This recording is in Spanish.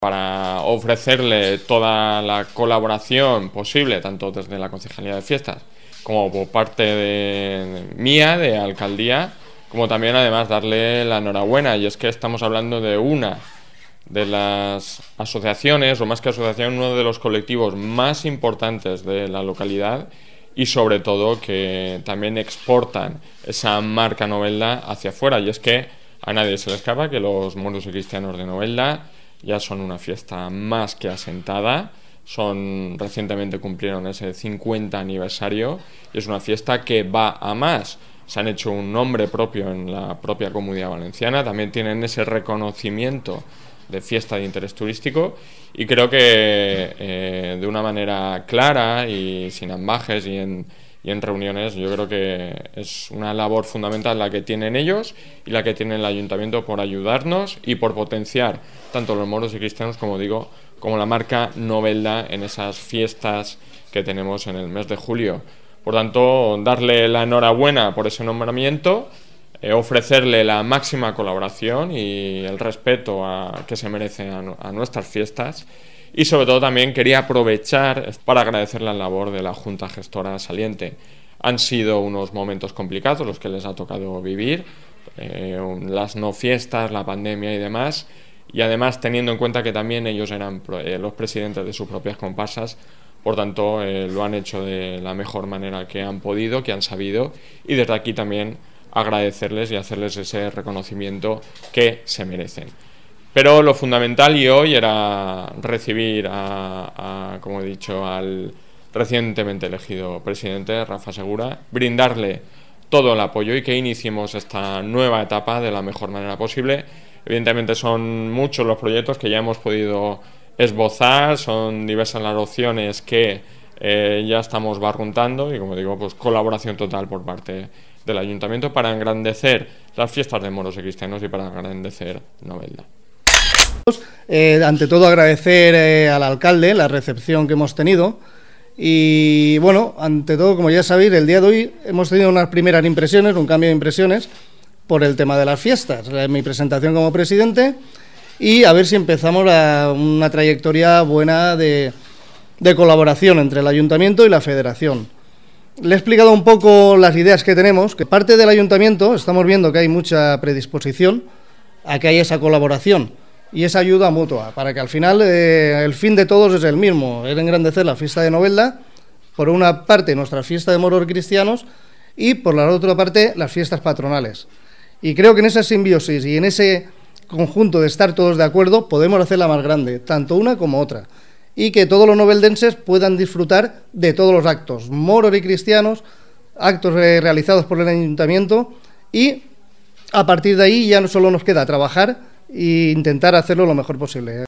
para ofrecerle toda la colaboración posible, tanto desde la Concejalía de Fiestas como por parte mía, de Alcaldía, como también además darle la enhorabuena. Y es que estamos hablando de una de las asociaciones, o más que asociación, uno de los colectivos más importantes de la localidad, y sobre todo que también exportan esa marca Novelda hacia afuera. Y es que a nadie se le escapa que los moros y cristianos de Novelda ya son una fiesta más que asentada. Recientemente cumplieron ese 50 aniversario y es una fiesta que va a más. Se han hecho un nombre propio en la propia Comunidad Valenciana, también tienen ese reconocimiento de fiesta de interés turístico, y creo que de una manera clara y sin ambajes y en reuniones, yo creo que es una labor fundamental la que tienen ellos y la que tiene el Ayuntamiento por ayudarnos y por potenciar tanto los moros y cristianos, como digo, como la marca Novelda en esas fiestas que tenemos en el mes de julio. Por tanto, darle la enhorabuena por ese nombramiento, ofrecerle la máxima colaboración y el respeto que se merece a nuestras fiestas, y sobre todo también quería aprovechar para agradecer la labor de la Junta Gestora saliente. Han sido unos momentos complicados los que les ha tocado vivir, las no fiestas, la pandemia y demás, y además teniendo en cuenta que también ellos eran los presidentes de sus propias comparsas. Por tanto, lo han hecho de la mejor manera que han podido, que han sabido, y desde aquí también agradecerles y hacerles ese reconocimiento que se merecen. Pero lo fundamental y hoy era recibir como he dicho, al recientemente elegido presidente, Rafa Segura, brindarle todo el apoyo y que iniciemos esta nueva etapa de la mejor manera posible. Evidentemente son muchos los proyectos que ya hemos podido esbozar, son diversas las opciones que ya estamos barruntando, y como digo, pues colaboración total por parte del Ayuntamiento para engrandecer las fiestas de moros y cristianos y para engrandecer Novelda. Ante todo agradecer al alcalde la recepción que hemos tenido, y bueno, ante todo, como ya sabéis, el día de hoy hemos tenido unas primeras impresiones, un cambio de impresiones por el tema de las fiestas, mi presentación como presidente, y a ver si empezamos una trayectoria buena de colaboración entre el Ayuntamiento y la Federación. Le he explicado un poco las ideas que tenemos, que parte del Ayuntamiento estamos viendo que hay mucha predisposición a que haya esa colaboración y esa ayuda mutua, para que al final el fin de todos es el mismo, es engrandecer la fiesta de Novelda, por una parte nuestra fiesta de moros cristianos y por la otra parte las fiestas patronales. Y creo que en esa simbiosis y en ese conjunto de estar todos de acuerdo podemos hacerla más grande, tanto una como otra, y que todos los noveldenses puedan disfrutar de todos los actos, moros y cristianos, actos realizados por el Ayuntamiento, y a partir de ahí ya no solo nos queda trabajar e intentar hacerlo lo mejor posible.